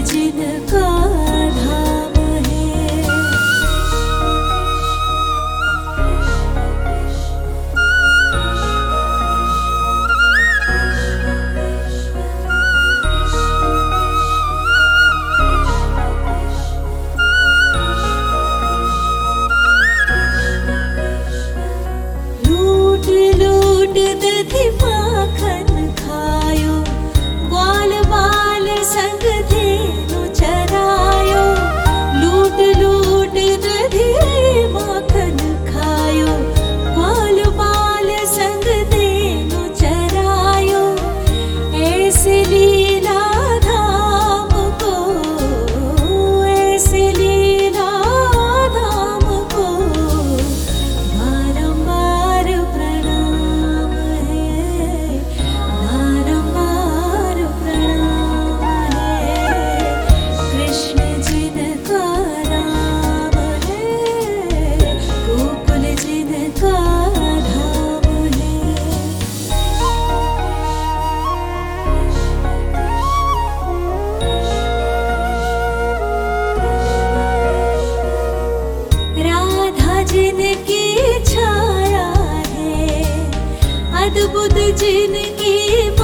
जिनका धाम है। लूट लूट दधि माखन खायो, ग्वाल बाल संग धेनु चरायो। लूट लूट दधि माखन खायो, ग्वाल बाल संग धेनु चरायो। ऐसे लीला धाम को, ऐसे लीला धाम को बारंबार प्रणाम है, बारंबार प्रणाम है। कृष्ण जिनका नाम है, गोकुल जिनका धाम है। राधा जिनकी छाया है, अद्भुत जिनकी